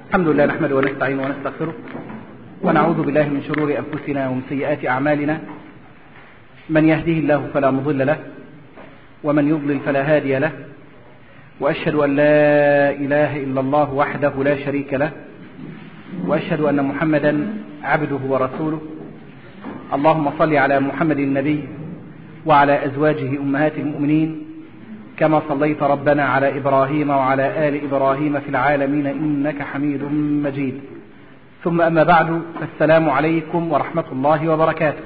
الحمد لله نحمده ونستعينه ونستغفره ونعوذ بالله من شرور أنفسنا ومن سيئات أعمالنا. من يهديه الله فلا مضل له ومن يضلل فلا هادي له، وأشهد أن لا إله إلا الله وحده لا شريك له، وأشهد أن محمدا عبده ورسوله. اللهم صل على محمد النبي وعلى أزواجه أمهات المؤمنين كما صليت ربنا على إبراهيم وعلى آل إبراهيم في العالمين إنك حميد مجيد. ثم أما بعد، فالسلام عليكم ورحمة الله وبركاته.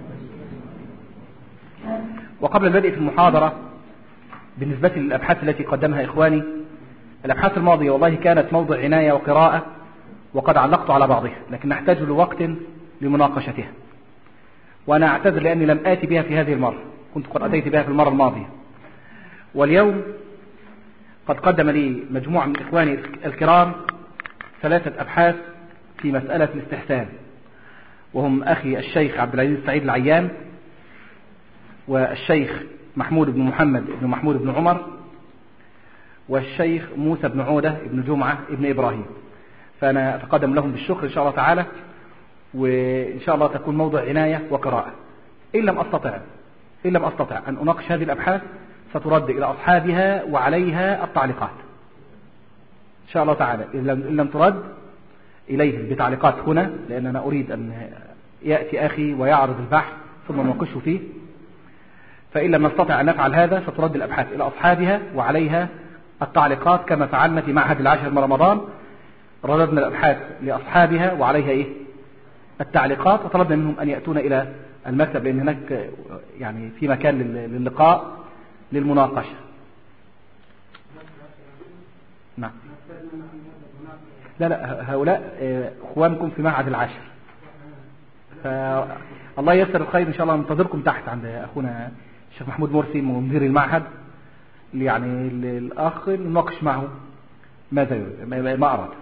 وقبل البدء في المحاضرة بالنسبة للأبحاث التي قدمها إخواني، الأبحاث الماضية والله كانت موضع عناية وقراءة وقد علقت على بعضها، لكن نحتاج لوقت لمناقشتها، وأنا أعتذر لأني لم آتي بها في هذه المرة، كنت قد أتيت بها في المرة الماضية. واليوم قد قدم لي مجموعة من إخواني الكرام 3 أبحاث في مسألة الاستحسان، وهم أخي الشيخ عبد العزيز سعيد العيان، والشيخ محمود بن محمد بن محمود بن عمر، والشيخ موسى بن عودة بن جمعة بن إبراهيم. فأنا أتقدم لهم بالشكر إن شاء الله تعالى، وإن شاء الله تكون موضع عناية وقراءة. إن لم أستطع أن أناقش هذه الأبحاث سترد إلى أصحابها وعليها التعليقات إن شاء الله تعالى. إن لم ترد إليهم بتعليقات هنا، لأن أنا أريد أن يأتي أخي ويعرض البحث ثم نناقشه فيه، فإن لم نستطع أن نفعل هذا سترد الأبحاث إلى أصحابها وعليها التعليقات، كما فعلنا في معهد العاشر من رمضان. رددنا الأبحاث لأصحابها وعليها التعليقات، وطلبنا منهم أن يأتون إلى المكتب، لأن هناك يعني في مكان للقاء للمناقشة. نعم. لا هؤلاء اخوانكم في معهد العاشر، فالله ييسر الخير ان شاء الله. ننتظركم تحت عند اخونا الشيخ محمود مرسي مدير المعهد، يعني الاخ نناقش معه ماذا يريد ما اراد.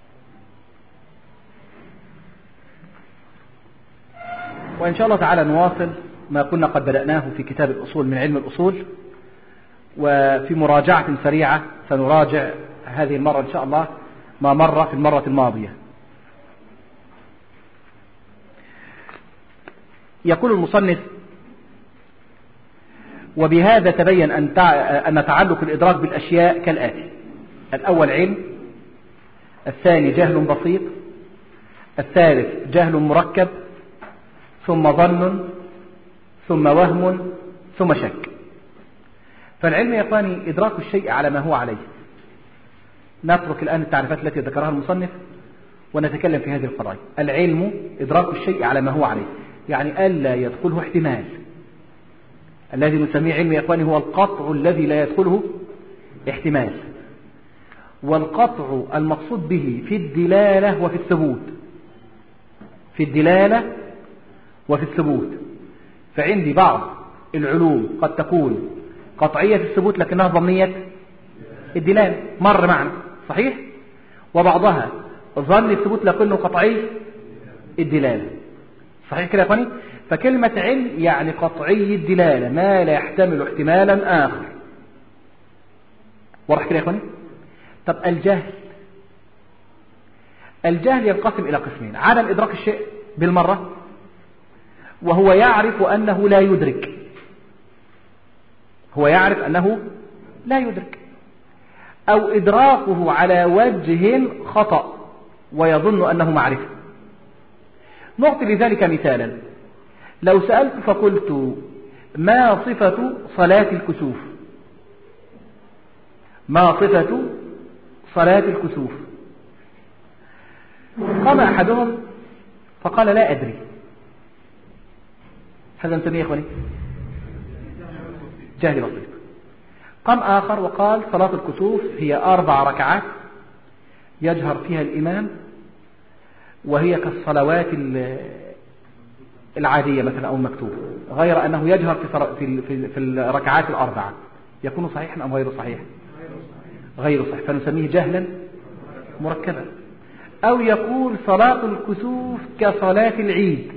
وان شاء الله تعالى نواصل ما كنا قد بدأناه في كتاب الأصول من علم الأصول، وفي مراجعة سريعة سنراجع هذه المرة إن شاء الله ما مر في المرة الماضية. يقول المصنف: وبهذا تبين أن تعلق الإدراك بالأشياء كالآتي: الأول علم، الثاني جهل بسيط، الثالث جهل مركب، ثم ظن، ثم وهم، ثم شك. فالعلم يا إخواني إدراك الشيء على ما هو عليه. نترك الآن التعريفات التي ذكرها المصنف ونتكلم في هذه القضايا. العلم إدراك الشيء على ما هو عليه، يعني ألا يدخله احتمال. الذي نسميه علم يا إخواني هو القطع الذي لا يدخله احتمال، والقطع المقصود به في الدلالة وفي الثبوت، في الدلالة وفي الثبوت. فعندي بعض العلوم قد تكون قطعية في الثبوت لكنها ظنية الدلالة، مر معنا صحيح، وبعضها ظن الثبوت لكنه قطعي الدلالة، صحيح كده يا اخواني. فكلمة علم يعني قطعي الدلالة، ما لا يحتمل احتمالا آخر. واضح كده يا اخواني. طب الجهل ينقسم إلى قسمين: عدم إدراك الشيء بالمرة، وهو يعرف أنه لا يدرك، هو يعرف أنه لا يدرك، أو إدراكه على وجه خطأ ويظن أنه معرفة. نعطي لذلك مثالا: لو سألت فقلت ما صفة صلاة الكسوف؟ ما صفة صلاة الكسوف؟ قام أحدهم فقال لا أدري. هذا نسميه يا إخواني جهل بسيط. قام آخر وقال صلاة الكسوف هي 4 ركعات يجهر فيها الإمام، وهي كالصلوات العادية مثلا أو المكتوبة، غير أنه يجهر في الركعات ال4. يكون صحيحا أم غير صحيح؟ غير صحيح، فنسميه جهلا مركبا. أو يقول صلاة الكسوف كصلاة العيد،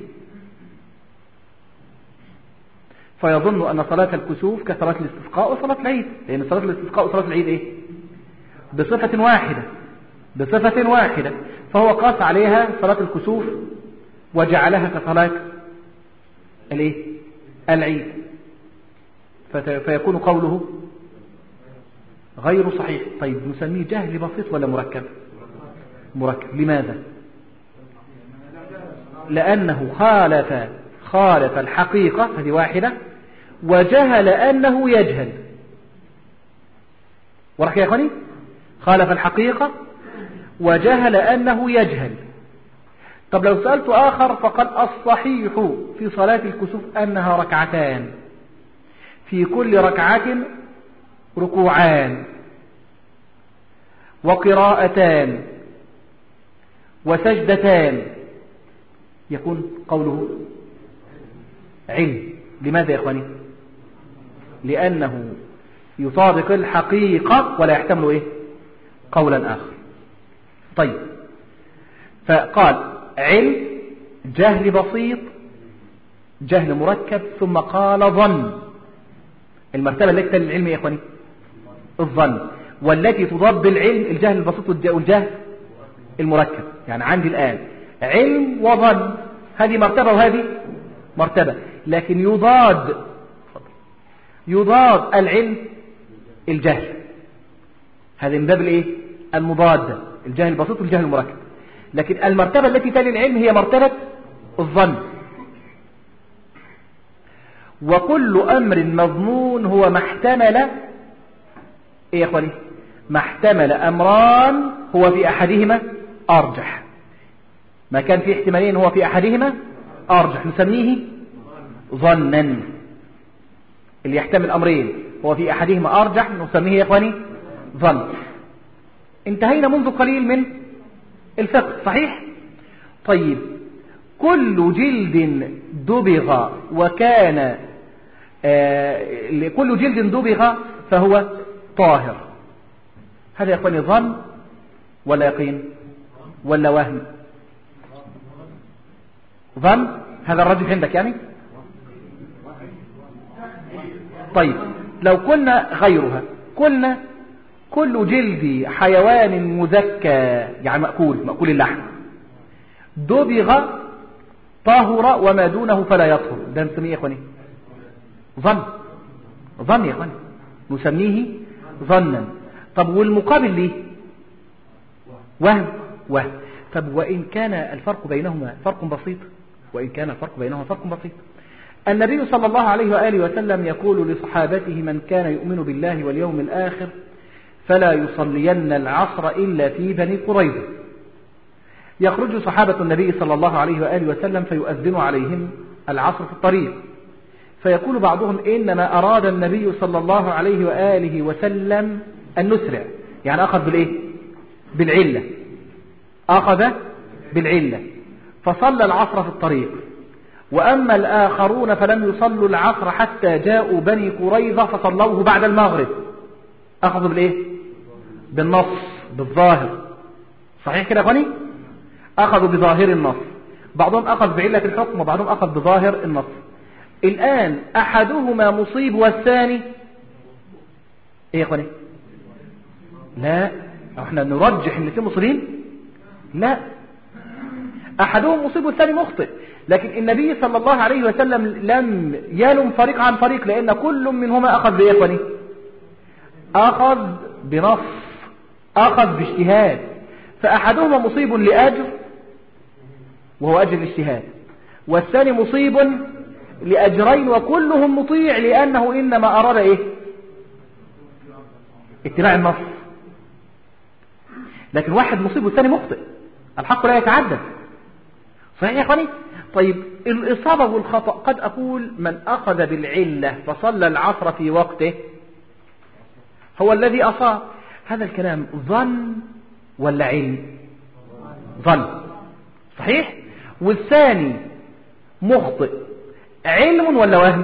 فيظن أن صلاة الكسوف كصلاة الاستسقاء وصلاة العيد، لأن صلاة الاستسقاء وصلاة العيد بصفة واحدة، بصفة واحدة، فهو قاس عليها صلاة الكسوف وجعلها كصلاة العيد، فيكون قوله غير صحيح. طيب نسميه جهل بسيط ولا مركب؟ مركب. لماذا؟ لأنه خالف الحقيقة، هذه واحدة، وجهل أنه يجهل. ورح يا أخواني، خالف الحقيقة وجهل أنه يجهل. طب لو سألت آخر فقال الصحيح في صلاة الكسوف أنها ركعتان، في كل ركعة ركوعان وقراءتان وسجدتان، يكون قوله علم. لماذا يا إخواني؟ لأنه يطابق الحقيقة ولا يحتمل قولا آخر. طيب، فقال علم، جهل بسيط، جهل مركب، ثم قال ظن. المرتبة التي تلي العلم يا إخواني الظن، والتي تضاد العلم الجهل البسيط والجهل المركب. يعني عندي الآن علم وظن، هذه مرتبة وهذه مرتبة، لكن يضاد العلم الجهل. هذا من باب المضادة، الجهل البسيط والجهل المركب. لكن المرتبة التي تلي العلم هي مرتبة الظن. وكل أمر مظنون هو ما احتمل يا إخواني؟ ما احتمل أمران هو في أحدهما أرجح. ما كان في احتمالين هو في أحدهما أرجح نسميه ظنا. اللي يحتمل أمرين هو في أحدهما أرجح نسميه يا إخواني ظن. انتهينا منذ قليل من الفقه، صحيح؟ طيب، كل جلد دبغ وكان كل جلد دبغ فهو طاهر. هذا يا إخواني ظن ولا يقين ولا وهم؟ ظن، هذا الرجل عندك يعني. طيب، لو قلنا غيرها، قلنا كل جلد حيوان مذكى يعني مأكول اللحم دبغ طاهر وما دونه فلا يطهر، ده نسميه يا إخواني ظن يا إخواني، نسميه ظنا. طب والمقابل ليه؟ وهم. طب وإن كان الفرق بينهما فرق بسيط، النبي صلى الله عليه وآله وسلم يقول لصحابته: من كان يؤمن بالله واليوم الآخر فلا يصلين العصر إلا في بني قريظة. يخرج صحابة النبي صلى الله عليه وآله وسلم فيؤذن عليهم العصر في الطريق، فيقول بعضهم: إنما أراد النبي صلى الله عليه وآله وسلم أن نسرع، يعني أخذ بالعلة فصلى العصر في الطريق. وأما الآخرون فلم يصلوا العصر حتى جاءوا بني قريظة فصلوه بعد المغرب. أخذوا بالنص، بالظاهر، صحيح كده يا أخواني؟ أخذوا بظاهر النص. بعضهم أخذ بعلة الحكم وبعضهم أخذ بظاهر النص. الآن أحدهما مصيب والثاني إيه يا أخواني؟ لا، احنا نرجح ان الاثنين مصيبين؟ لا، أحدهم مصيب والثاني مخطئ. لكن النبي صلى الله عليه وسلم لم يلم فريق عن فريق، لأن كل منهما أخذ بإيه يا أخواني؟ أخذ بنص، أخذ باجتهاد. فأحدهما مصيب لأجر وهو أجر الاجتهاد، والثاني مصيب لأجرين وكلهم مطيع لأنه إنما أراد اتباع النص. لكن واحد مصيب والثاني مخطئ، الحق لا يتعدد، صحيح يا أخواني؟ طيب، الإصابة والخطأ، قد أقول من أخذ بالعلة فصلى العصر في وقته هو الذي أصاب. هذا الكلام ظن ولا علم؟ ظن، صحيح؟ والثاني مخطئ، علم ولا وهم؟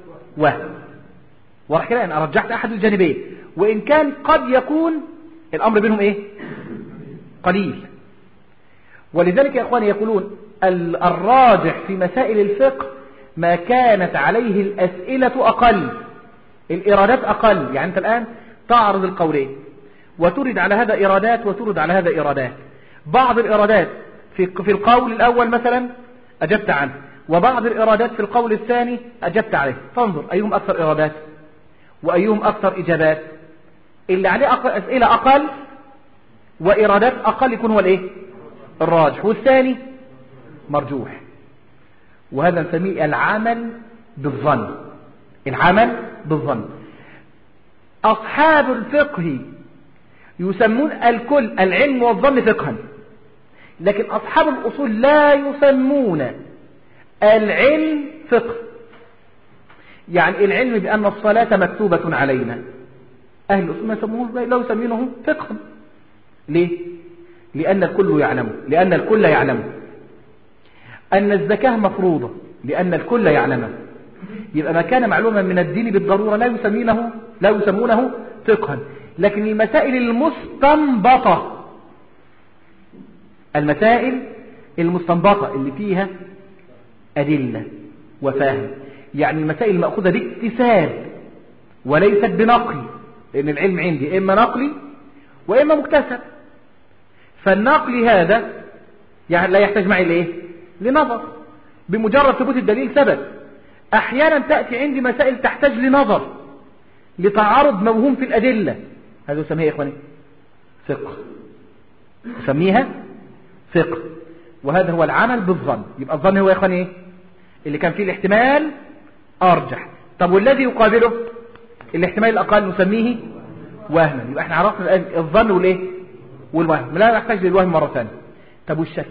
ورح كده أنا رجحت أحد الجانبين، وإن كان قد يكون الأمر بينهم قليل. ولذلك يا أخواني يقولون الراجح في مسائل الفقه ما كانت عليه الأسئلة أقل، الإرادات أقل. يعني أنت الآن تعرض القولين وترد على هذا إرادات وترد على هذا إرادات. بعض الإرادات في القول الأول مثلا أجبت عنه، وبعض الإرادات في القول الثاني أجبت عليه. فانظر أيهم أكثر إرادات وأيهم أكثر إجابات. اللي عليه أسئلة أقل وإرادات أقل يكون هو الإيه؟ الراجح، والثاني مرجوح. وهذا نسميه العمل بالظن. العمل بالظن. أصحاب الفقه يسمون الكل العلم والظن فقها، لكن أصحاب الأصول لا يسمون العلم فقه. يعني العلم بأن الصلاة مكتوبة علينا، أهل الأصول ما يسمونه لا يسمونه فقها. ليه؟ لأن الكل يعلم أن الزكاة مفروضة، لأن الكل يعلمه. يبقى ما كان معلوما من الدين بالضرورة لا يسمونه فقها. لكن المسائل المستنبطة اللي فيها أدلة وفهم، يعني المسائل المأخوذة باكتساب وليست بنقل، لأن العلم عندي إما نقلي وإما مكتسب. فالنقل هذا يعني لا يحتاج معي لإيه؟ لنظر، بمجرد ثبوت الدليل ثبت. أحيانا تأتي عندي مسائل تحتاج لنظر، لتعارض موهوم في الأدلة، هذا يسميها يا إخواني فقه، يسميها فقه. وهذا هو العمل بالظن. يبقى الظن هو يا إخواني إيه؟ اللي كان فيه الاحتمال أرجح. طب والذي يقابله الاحتمال الأقل نسميه وهما. يبقى احنا عرفنا الآن الظن والإيه؟ والوهم. لا نحتاج للوهم مرة ثانية. طب والشك؟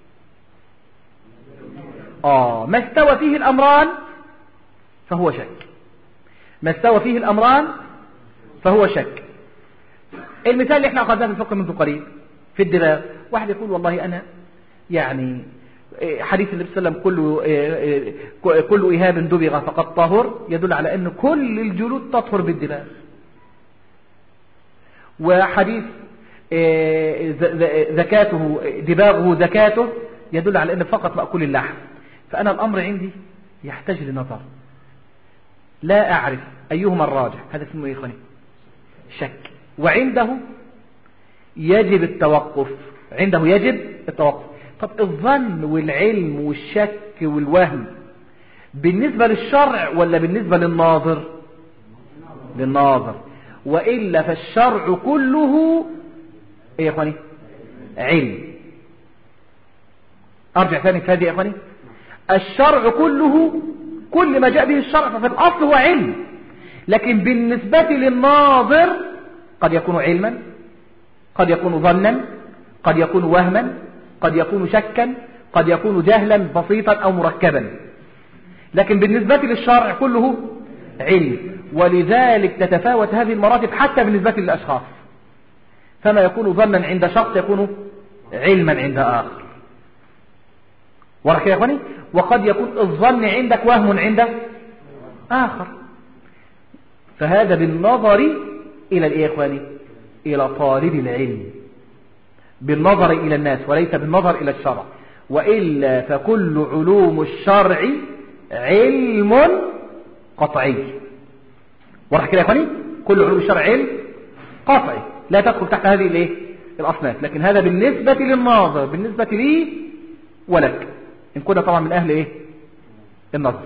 ما استوى فيه الأمران فهو شك. ما استوى فيه الأمران فهو شك. المثال اللي احنا أخذناه في الفقه منذ قليل في الدباغ، واحد يقول والله أنا يعني حديث النبي صلى الله عليه وسلم كل إهاب دبغ فقد طهر، يدل على أن كل الجلود تطهر بالدباغ. وحديث زكاته دباغه زكاته يدل على أن فقط مأكول اللحم. فأنا الأمر عندي يحتاج لنظر، لا أعرف أيهما الراجح. هذا اسمه إيه إخواني؟ شك. وعنده يجب التوقف. طب الظن والعلم والشك والوهم بالنسبة للشرع ولا بالنسبة للناظر؟ للناظر. وإلا فالشرع كله إيه يا إخواني؟ علم. أرجع ثاني في هذه يا إخواني، الشرع كله، كل ما جاء به الشرع ففي الأصل هو علم. لكن بالنسبة للناظر قد يكون علما، قد يكون ظنا، قد يكون وهما، قد يكون شكا، قد يكون جهلا بسيطا أو مركبا. لكن بالنسبة للشرع كله علم. ولذلك تتفاوت هذه المراتب حتى بالنسبة للأشخاص. فما يكون ظنا عند شخص يكون علما عند آخر. ورك يا أخواني. وقد يكون الظن عندك وهم عند آخر. فهذا بالنظر إلى الإيه يا أخواني؟ إلى طالب العلم، بالنظر إلى الناس وليس بالنظر إلى الشرع. وإلا فكل علوم الشرع علم قطعي. ورح كده يا أخواني، كل علوم الشرع علم قطعي لا تدخل تحت هذه الإيه؟ الأصناف. لكن هذا بالنسبة للناظر، بالنسبة لي ولك إن كنا طبعا من أهل إيه؟ النظر.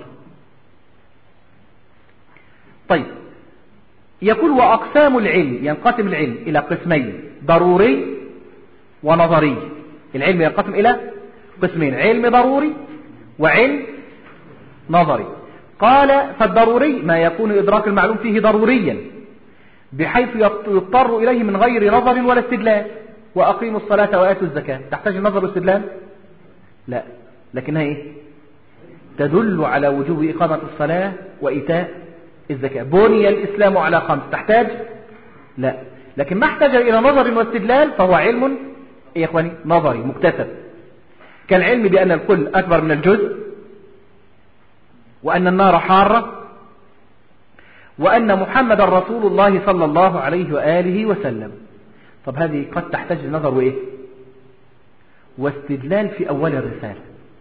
طيب، يقول وأقسام العلم، ينقسم العلم إلى قسمين، ضروري ونظري. العلم ينقسم إلى قسمين، علم ضروري وعلم نظري. قال فالضروري ما يكون إدراك المعلوم فيه ضروريا بحيث يضطر إليه من غير نظر ولا استدلال. وأقيموا الصلاة وآتوا الزكاة، تحتاج النظر والاستدلال؟ لا، لكنها إيه؟ تدل على وجوب إقامة الصلاة وإيتاء الزكاة. بني الإسلام على 5، تحتاج؟ لا، لكن ما احتاج إلى نظر واستدلال فهو علم يا إخواني نظري مكتسب، كالعلم بأن الكل أكبر من الجزء، وأن النار حارة، وأن محمد رسول الله صلى الله عليه وآله وسلم. طب هذه قد تحتاج لنظر وإيه؟ واستدلال في أول الرسالة.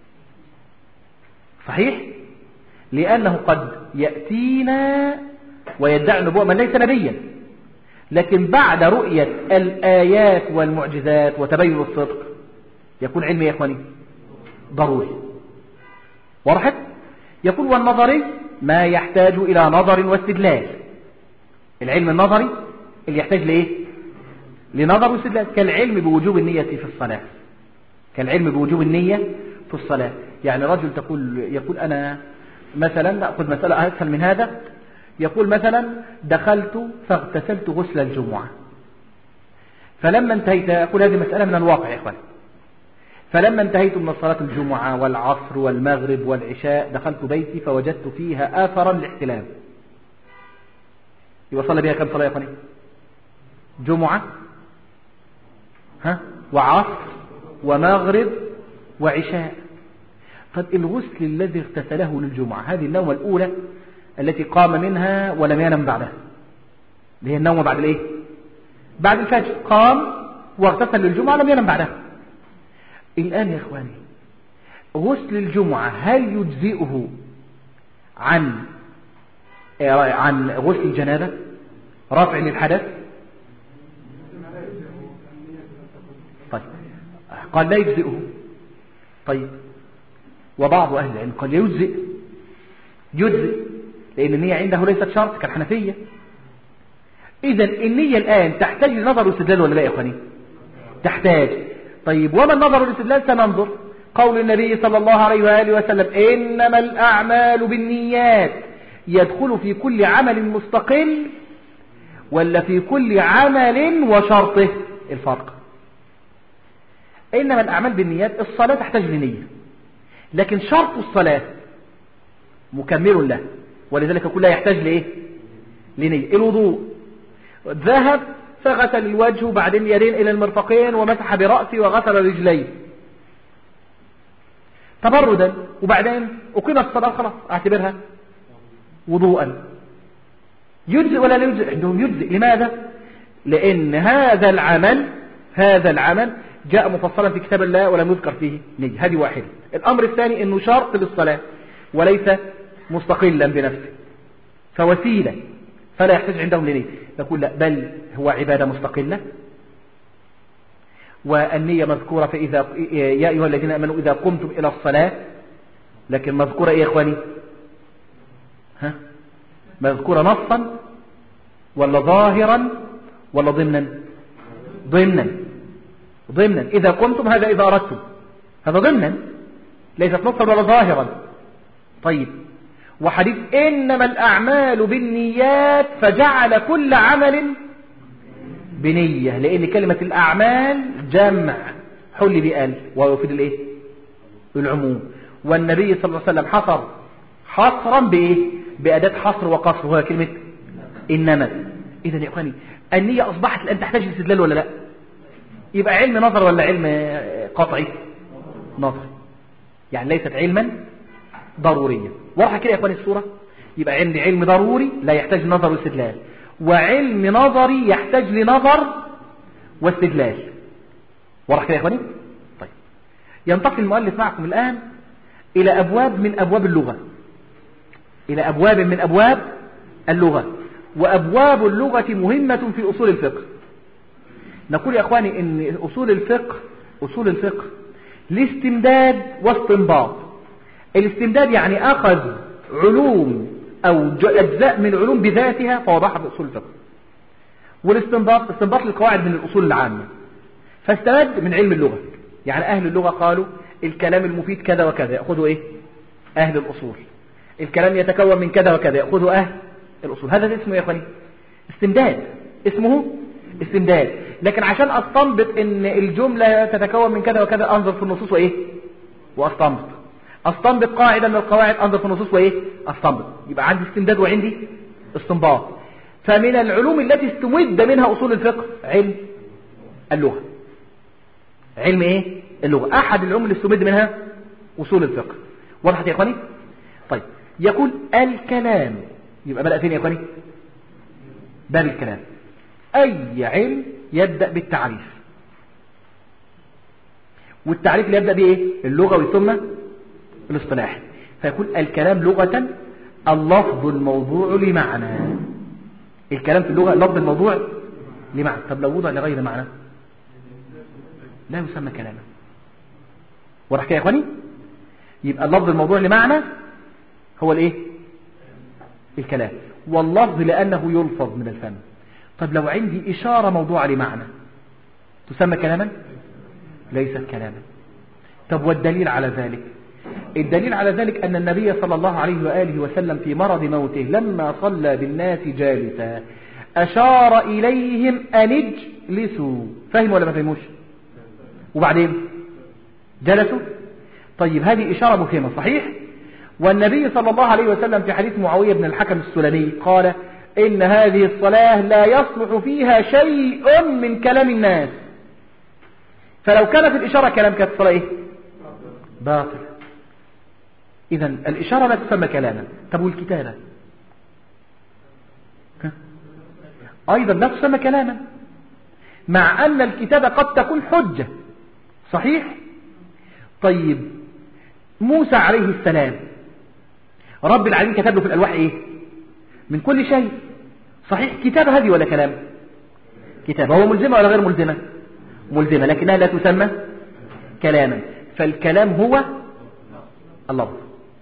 صحيح؟ لأنه قد يأتينا ويدعي النبوة من ليس نبيا، لكن بعد رؤية الآيات والمعجزات وتبين الصدق يكون علم يا إخواني ضروري. وضحت؟ يكون والنظري ما يحتاج إلى نظر واستدلال. العلم النظري اللي يحتاج لإيه؟ لنظر واستدلال، كالعلم بوجوب النية في الصلاة. كالعلم بوجوب النية في الصلاة. يعني رجل يقول أنا مثلا، نأخذ مسألة أسهل من هذا، يقول مثلا دخلت فاغتسلت غسل الجمعة، فلما انتهيت، أقول هذه مسألة من الواقع يا إخوان، فلما انتهيت من صلاة الجمعة والعصر والمغرب والعشاء دخلت بيتي فوجدت فيها آثرا لاحتلام. يبقى صلى بها كم صلاة يا إخواني؟ جمعة وعصر ومغرب وعشاء. طب الغسل الذي اغتسله للجمعة، هذه النومة الأولى التي قام منها ولم ينم بعدها، اللي هي النومة بعد الايه؟ بعد الفجر، قام واغتسل للجمعة لم ينم بعدها. الآن يا إخواني غسل الجمعة هل يجزئه عن غسل الجنابة رافع للحدث؟ طيب قال لا يجزئه. طيب وبعض أهل العلم قال يجزئ لأن النية عنده ليست شرط كالحنفية. إذن النية الآن تحتاج لنظر واستدلال ولا لا يا أخواني؟ تحتاج. طيب وما النظر والاستدلال؟ سننظر. قول النبي صلى الله عليه وآله وسلم إنما الأعمال بالنيات، يدخل في كل عمل مستقل ولا في كل عمل وشرطه؟ الفرق إنما الأعمال بالنيات، الصلاة تحتاج لنية، لكن شرط الصلاة مكمل له، ولذلك كلها يحتاج لإيه؟ لنية. الوضوء، ذهب فغسل الوجه وبعدين اليدين إلى المرفقين ومسح برأسه وغسل رجليه تبردا، وبعدين أقيم الصلاة، خلاص أعتبرها وضوءا. يجزئ ولا لا يجزئ؟ عندهم يجزئ. لماذا؟ لأن هذا العمل جاء مفصلا في كتاب الله ولم يذكر فيه نية. هذه واحدة. الأمر الثاني أنه شرط للصلاة وليس مستقلا بنفسه، فوسيلة، فلا يحتاج عندهم لنية. نقول لا، بل هو عبادة مستقلة، والنية مذكورة فإذا يا أيها الذين آمنوا إذا قمتم إلى الصلاة، لكن مذكورة إيه يا إخواني؟ مذكورة نصا ولا ظاهرا ولا ضمنا. إذا قمتم هذا إذا أردتم، هذا ضمنا، ليست نصا ولا ظاهرا. طيب وحديث إنما الأعمال بالنيات فجعل كل عمل بنية، لأن كلمة الأعمال جمع حل بأل وهو يفيد الإيه؟ العموم. والنبي صلى الله عليه وسلم حصر حصرا بإيه؟ بأداة حصر وقصر، وهي كلمة إنما. إذن يا إخواني النية أصبحت الآن تحتاج استدلال ولا لا؟ يبقى علم نظر ولا علم قطعي؟ نظر، يعني ليست علما ضروريا. واضحة كده يا إخواني الصورة؟ يبقى عندي علم ضروري لا يحتاج نظر واستدلال، وعلم نظري يحتاج لنظر واستدلال. واضح كده يا إخواني؟ طيب ينتقل المؤلف معكم الآن إلى أبواب من أبواب اللغة، وأبواب اللغة مهمة في أصول الفقه. نقول يا أخواني إن أصول الفقه الاستمداد واستنباط. الاستمداد يعني أخذ علوم أو أجزاء من العلوم بذاتها فوضعها في أصول الفقه. والاستنباط استنباط للقواعد من الأصول العامة، فاستمد من علم اللغة. يعني أهل اللغة قالوا الكلام المفيد كذا وكذا، يأخذوا إيه؟ أهل الأصول. الكلام يتكون من كذا وكذا، يأخذوا أهل الأصول. هذا اسمه يا أخواني استمداد، اسمه استمداد. لكن عشان أستنبط إن الجملة تتكون من كذا وكذا أنظر في النصوص وإيه؟ أستنبط قاعدة من القواعد، أنظر في النصوص وإيه؟ أستنبط. يبقى عندي استمداد وعندي استنباط. فمن العلوم التي استمد منها أصول الفقه علم اللغة. علم إيه؟ اللغة. أحد العلوم اللي استمد منها أصول الفقه. وضحت يا إخواني؟ طيب يقول الكلام، يبقى بدأ فين يا إخواني؟ باب الكلام. أي علم يبدأ بالتعريف، والتعريف اللي يبدأ بإيه؟ اللغوي ثم الاصطلاحي. فيقول الكلام لغة اللفظ الموضوع لمعنى. الكلام في اللغة اللفظ الموضوع لمعنى. طب لو وضع لغير معنى لا يسمى كلاما. ورح كده يا اخواني، يبقى اللفظ الموضوع لمعنى هو الايه؟ الكلام. واللفظ لأنه يلفظ من الفم. طب لو عندي إشارة موضوعة لمعنى تسمى كلاما؟ ليست كلاما. طب والدليل على ذلك؟ الدليل على ذلك أن النبي صلى الله عليه وآله وسلم في مرض موته لما صلى بالناس جالسا أشار إليهم أن اجلسوا. فهموا ولا ما فهموش؟ وبعدين جلسوا. طيب هذه إشارة مفهمة صحيح؟ والنبي صلى الله عليه وسلم في حديث معاوية بن الحكم السلمي قال إن هذه الصلاة لا يصلح فيها شيء من كلام الناس. فلو كانت الإشارة كلام كانت الصلاة إيه؟ باطل. إذن الإشارة لا تسمى كلاما. طب والكتابة أيضا لا تسمى كلاما، مع أن الكتابة قد تكون حجة صحيح؟ طيب موسى عليه السلام رب العالمين كتب له في الألواح إيه؟ من كل شيء صحيح. كتابة هذه ولا كلام؟ كتابة. هو ملزمة ولا غير ملزمة؟ ملزمة، لكنها لا تسمى كلاما. فالكلام هو اللفظ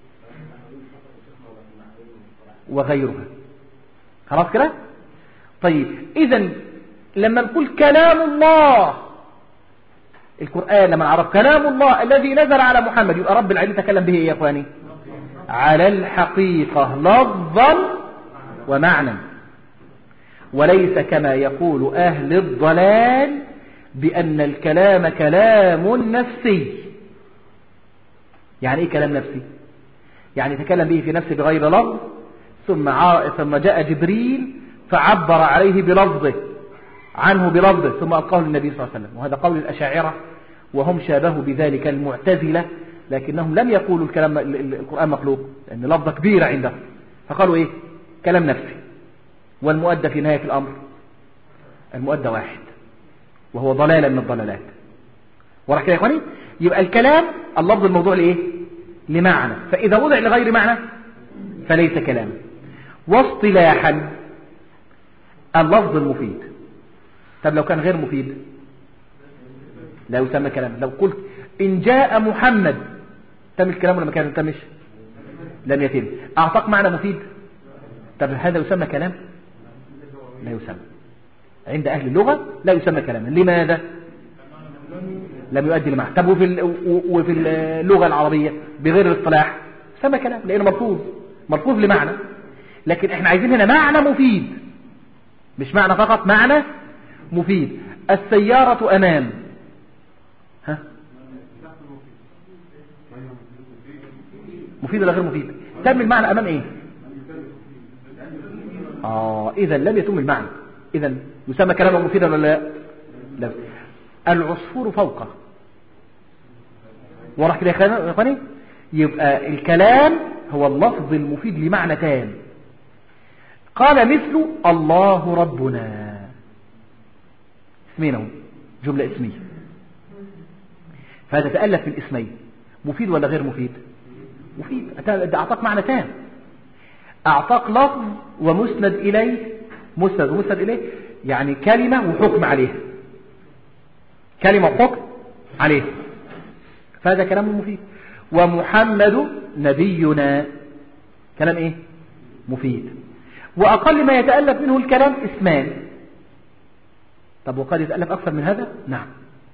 وغيرها. خلاص كده؟ طيب إذن لما نقول كلام الله، القرآن لما نعرف كلام الله الذي نزل على محمد، يبقى رب العالمين تكلم به يا إخواني على الحقيقة لفظا ومعنى، وليس كما يقول أهل الضلال بأن الكلام كلام نفسي. يعني إيه كلام نفسي؟ يعني تكلم به في نفسه بغير لفظ، ثم جاء جبريل فعبر عليه بلفظه عنه بلفظه ثم ألقاه للنبي صلى الله عليه وسلم. وهذا قول الأشاعرة، وهم شابهوا بذلك المعتزلة، لكنهم لم يقولوا القرآن مخلوق، لأن لفظة كبيرة عندهم، فقالوا إيه؟ كلام نفسي. والمؤدى في نهاية الأمر المؤدى واحد، وهو ضلالة من الضلالات. ورح كده يا إخواني، يبقى الكلام اللفظ الموضوع لإيه؟ لمعنى، فإذا وضع لغير معنى فليس كلاما. واصطلاحا اللفظ المفيد. طب لو كان غير مفيد لا يسمى كلام. لو قلت إن جاء محمد تم الكلام ولا ما كان تمش؟ لم يتم. أعطاك معنى مفيد، طب هذا يسمى كلام؟ لا يسمى. عند أهل اللغة لا يسمى كلاما. لماذا؟ لم يؤدي لمعنى. طب وفي اللغة العربية بغير الاصطلاح يسمى كلام، لأنه ملفوظ لمعنى. لكن احنا عايزين هنا معنى مفيد، مش معنى فقط، معنى مفيد. السيارة أمام، ها مفيد ولا غير مفيد؟ تم المعنى أمام إيه؟ إذا لم يتم المعنى، إذا يسمى كلاما مفيدا ولا لا؟ العصفور فوقه. ورح كده يا اخواني، يبقى الكلام هو اللفظ المفيد لمعنى تام. قال مثل الله ربنا، اسمين اهو، جملة اسمية، فهذا تألف من اسمين. مفيد ولا غير مفيد؟ مفيد. أعطاك معنى تام، أعطاك لفظ ومسند إليه، مسند إليه يعني كلمة وحكم عليها، كلمة وحكم عليها، فهذا كلام مفيد. ومحمد نبينا كلام إيه؟ مفيد. وأقل ما يتألف منه الكلام اسمان. طب وقد يتألف أكثر من هذا؟ نعم،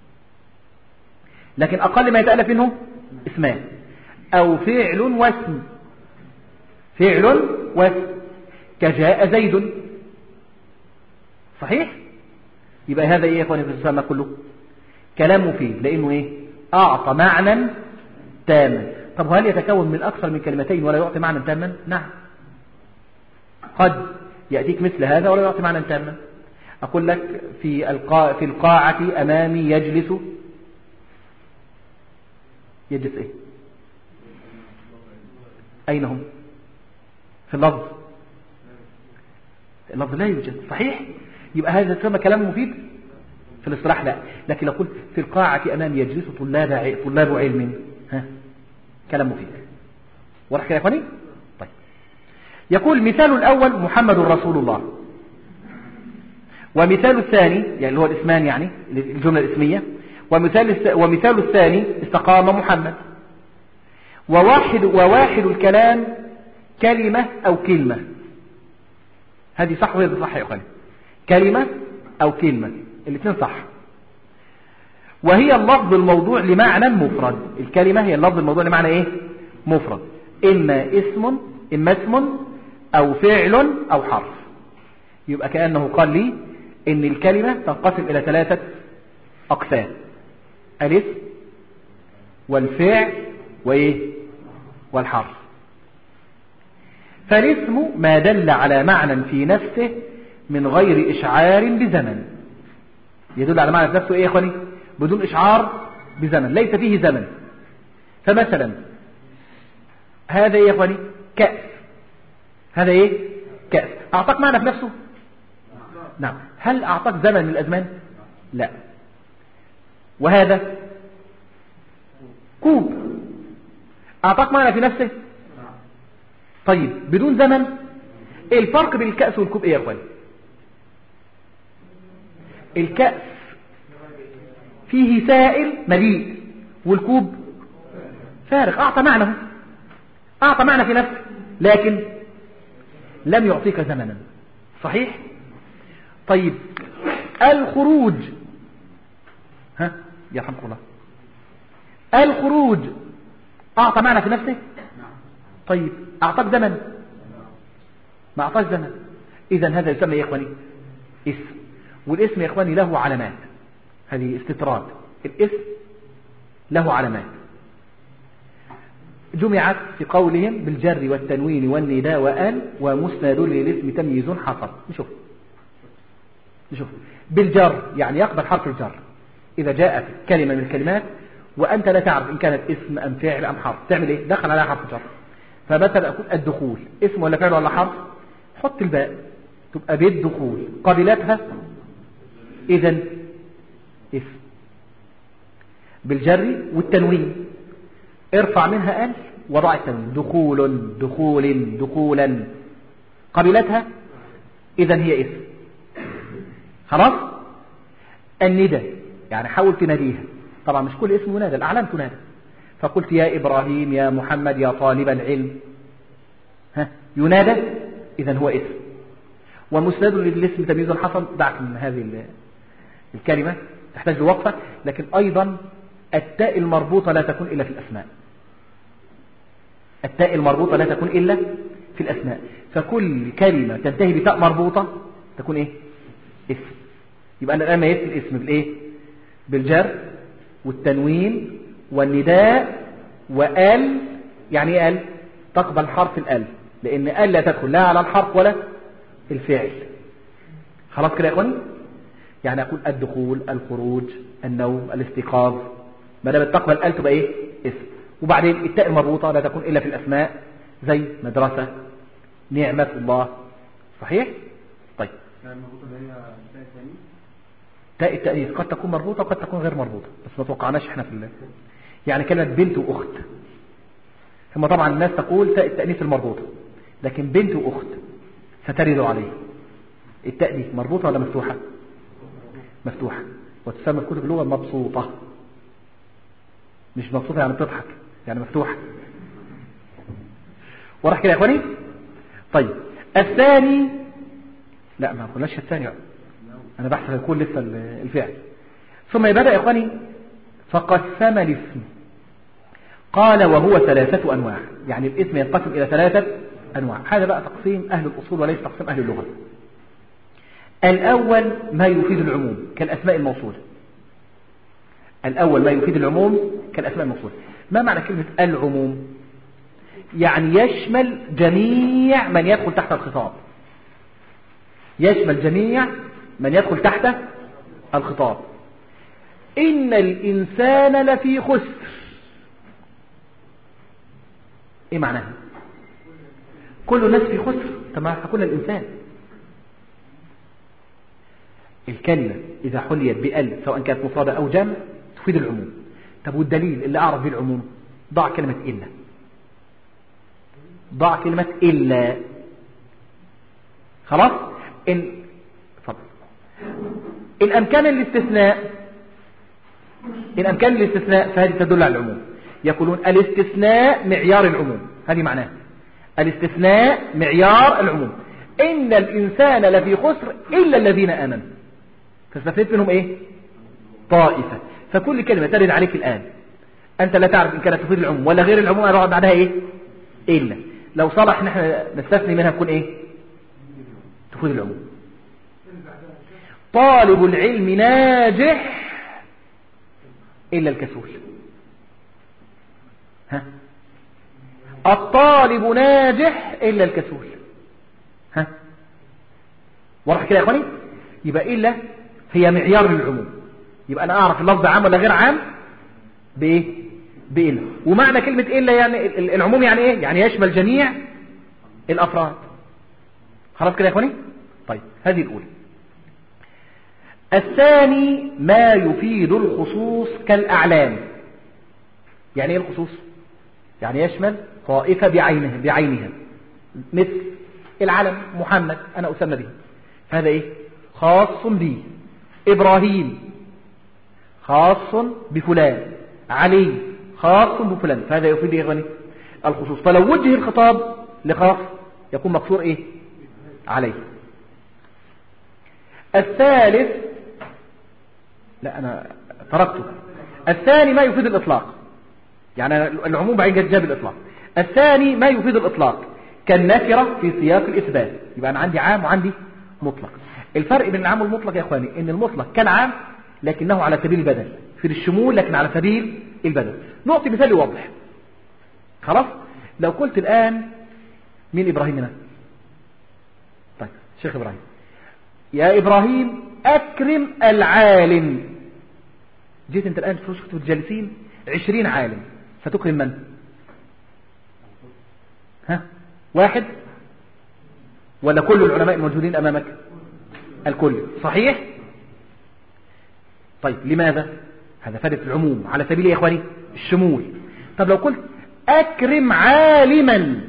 لكن أقل ما يتألف منه اسمان أو فعل واسم. فعل واسم كجاء زيد، صحيح؟ يبقى هذا إيه يا أخواني في السنة كله؟ كلام مفيد، لأنه إيه؟ أعطى معنى تاما. طب هل يتكون من أكثر من كلمتين ولا يعطي معنى تاما؟ نعم، قد يأتيك مثل هذا ولا يعطي معنى تاما. أقول لك في القاعة أمامي يجلس إيه؟ أين هم؟ في اللفظ لا يوجد، صحيح؟ يبقى هذا يسمى كلام مفيد في الاصطلاح لا. لكن لو قلت في القاعة أمامي يجلس طلاب علم، ها كلام مفيد. واضح كده يا اخواني؟ طيب، يقول مثال الأول محمد رسول الله. ومثال الثاني يعني اللي هو الاسمان يعني الجملة الاسمية، ومثال الثاني استقام محمد. وواحد الكلام كلمة أو كلمة. هذه صح وهذه صح يا أخواني، كلمة أو كلمة الاثنين صح. وهي اللفظ الموضوع لمعنى مفرد. الكلمة هي اللفظ الموضوع لمعنى ايه؟ مفرد، إما اسم أو فعل أو حرف. يبقى كأنه قال لي إن الكلمة تنقسم إلى 3 أقسام: الاسم والفعل وإيه؟ والحرف. فالاسم ما دل على معنى في نفسه من غير إشعار بزمن. يدل على معنى في نفسه إيه يا أخواني؟ بدون إشعار بزمن، ليس فيه زمن. فمثلا هذا إيه يا أخواني؟ كأس. هذا إيه؟ كأس. أعطاك معنى في نفسه؟ نعم. هل أعطاك زمن من الأزمان؟ لا. وهذا كوب، أعطاك معنى في نفسه؟ طيب بدون زمن. إيه الفرق بين الكأس والكوب إيه يا أخواني؟ الكأس فيه سائل مليء، والكوب فارغ. أعطى معنى في نفسه لكن لم يعطيك زمنا. صحيح؟ طيب الخروج، يرحمكم الله، الخروج أعطى معنى في نفسه؟ طيب أعطاك زمن؟ ما أعطاك زمن. إذن هذا يسمى يا إخواني اسم. والاسم يا إخواني له علامات، هذه استطراد. الاسم له علامات جمعت في قولهم بالجر والتنوين والنداء وأن ومسند للاسم تمييز حصل. نشوف بالجر يعني يقبل حرف الجر إذا جاءت كلمة من الكلمات وأنت لا تعرف إن كانت اسم أم فعل أم حرف، تعمل إيه؟ دخل عليها حرف الجر. فمثلا أقول الدخول اسم ولا فعل ولا حرف؟ حط الباء تبقى بالدخول. قبلتها إذن اسم. بالجر والتنوين ارفع منها ألف وضع التنوين. دخولا. قبلتها إذن هي اسم. خلاص. الندى يعني حاول تناديها. طبعا مش كل اسم ينادى، الأعلام تنادى. فقلت يا إبراهيم يا محمد يا طالب العلم، ينادى إذن هو اسم. ومسند للاسم تمييز حصل. دعك من هذه الكلمة تحتاج لوقفة. لكن أيضا التاء المربوطة لا تكون إلا في الأسماء. التاء المربوطة لا تكون إلا في الأسماء. فكل كلمة تنتهي بتاء مربوطة تكون إيه؟ اسم. يبقى أنا الآن ميزت الاسم بالإيه؟ بالجر والتنوين والنداء وآل. يعني إيه آل؟ تقبل حرف الآل، لأن آل لا تدخل لا على الحرف ولا الفعل. خلاص كده يا إخواني؟ يعني أقول الدخول، الخروج، النوم، الاستيقاظ، ما دام تقبل آل تبقى إيه؟ اسم. وبعدين التاء المربوطة لا تكون إلا في الأسماء زي مدرسة، نعمة الله. صحيح؟ طيب تاء التأنيث قد تكون مربوطة وقد تكون غير مربوطة، بس ما توقعناش احنا في الله. يعني كلمة بنت وأخت، ثم طبعا الناس تقول تاء التأنيث المربوطة، لكن بنت وأخت سترد عليه. التاء دي مربوطة ولا مفتوحة؟ مفتوحة. وتسمى الكتب اللغة مبسوطة. مش مبسوطة يعني بتضحك، يعني مفتوحة. وراح كده يا اخواني. طيب الثاني، لا ما قلناش الثاني بقى. انا بحث يكون لسه الفعل. ثم يبدأ يا اخواني فقسم الاسم قال وهو 3 أنواع. يعني الاسم ينقسم إلى 3 أنواع. هذا بقى تقسيم أهل الأصول وليس تقسيم أهل اللغة. الأول ما يفيد العموم كالأسماء الموصولة. الأول ما يفيد العموم كالأسماء الموصولة. ما معنى كلمة العموم؟ يعني يشمل جميع من يدخل تحت الخطاب. يشمل جميع من يدخل تحت الخطاب. إن الإنسان لفي خسر. إيه معناها؟ كل الناس في خسر. طبعا كل الإنسان. الكلمة إذا حليت بأل سواء كانت مفردة أو جمع تفيد العموم. طب والدليل اللي أعرف به العموم؟ ضع كلمة إلا. ضع كلمة إلا. خلاص. إن فضل. إن أمكان الاستثناء فهذه تدل على العموم. يقولون الاستثناء معيار العموم، هذه معناه الاستثناء معيار العموم. إن الإنسان لفي خسر إلا الذين آمنوا، فاستثنيت منهم إيه؟ طائفة. فكل كلمة ترد عليك الآن أنت لا تعرف إن كانت تفيد العموم ولا غير العموم، أنا بعدها إيه؟ إلا. لو صلح نحن نستثني منها تكون إيه؟ تفيد العموم. طالب العلم ناجح إلا الكسول. ها؟ الطالب ناجح إلا الكسول. ها؟ واضح كده يا إخواني؟ يبقى إلا هي معيار للعموم. يبقى أنا أعرف اللفظ عام ولا غير عام بإيه؟ بإلا. ومعنى كلمة إلا يعني العموم يعني إيه؟ يعني يشمل جميع الأفراد. خلاص كده يا إخواني؟ طيب هذه الأولى. الثاني ما يفيد الخصوص كالأعلام. يعني إيه الخصوص؟ يعني يشمل طائفة بعينها مثل العلم محمد أنا أسمى به، هذا إيه؟ خاص بي. إبراهيم خاص بفلان، علي خاص بفلان، فهذا يفيد إيه غني؟ الخصوص. فلو وجه الخطاب لخاص يكون مقصور إيه؟ عليه. الثالث لا أنا تركته. الثاني ما يفيد الإطلاق، يعني العموم بعدين جاب الإطلاق. الثاني ما يفيد الإطلاق كالنكرة في سياق الإثبات. يبقى أنا عندي عام وعندي مطلق. الفرق بين العام والمطلق يا إخواني إن المطلق كالعام لكنه على سبيل البدل، في الشمول لكن على سبيل البدل. نعطي مثال يوضح. خلاص لو قلت الآن مين إبراهيم هنا؟ طيب شيخ إبراهيم، يا إبراهيم أكرم العالم. جيت أنت الآن في وسط الجالسين 20 عالم، فتكرم من؟ ها؟ واحد ولا كل العلماء الموجودين أمامك؟ الكل صحيح؟ طيب لماذا؟ هذا فائدة العموم على سبيل يا إخواني الشمول. طب لو قلت أكرم عالما،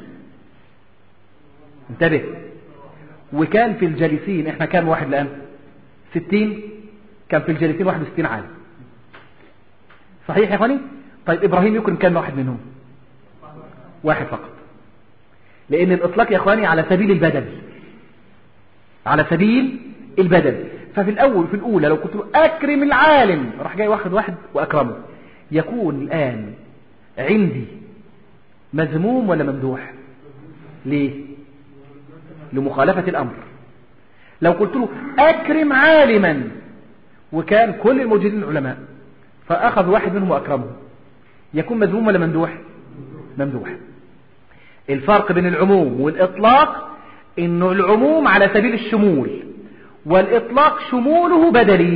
انتبه، وكان في الجالسين احنا كام واحد الآن؟ 60، كان في الجالسين 61 عالم، صحيح يا إخواني؟ طيب إبراهيم يكرم كام واحد منهم؟ واحد فقط، لأن الإطلاق يا إخواني على سبيل البدل، على سبيل البدل. ففي الأولى لو كنت أكرم العالم راح جاي واحد وأكرمه، يكون الآن عندي مذموم ولا ممدوح؟ ليه؟ لمخالفة الأمر. لو قلت له أكرم عالما وكان كل الموجودين علماء فأخذ واحد منهم وأكرمه، يكون مذموم ولا ممدوح؟ ممدوح. الفرق بين العموم والإطلاق إنه العموم على سبيل الشمول، والإطلاق شموله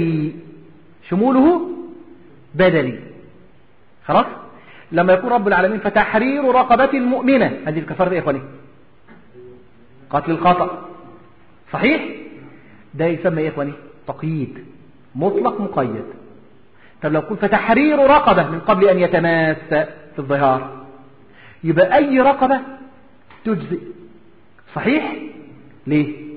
بدلي. خلاص؟ لما يكون رب العالمين فتحرير رقبة مؤمنة، هذه الكفارة يا إخواني قتل الخطأ، صحيح؟ ده يسمى يا إخواني تقييد مطلق مقيد. طب لو كنت فتحرير رقبة من قبل أن يتماس في الظهار، يبقى أي رقبة تجزئ، صحيح؟ ليه؟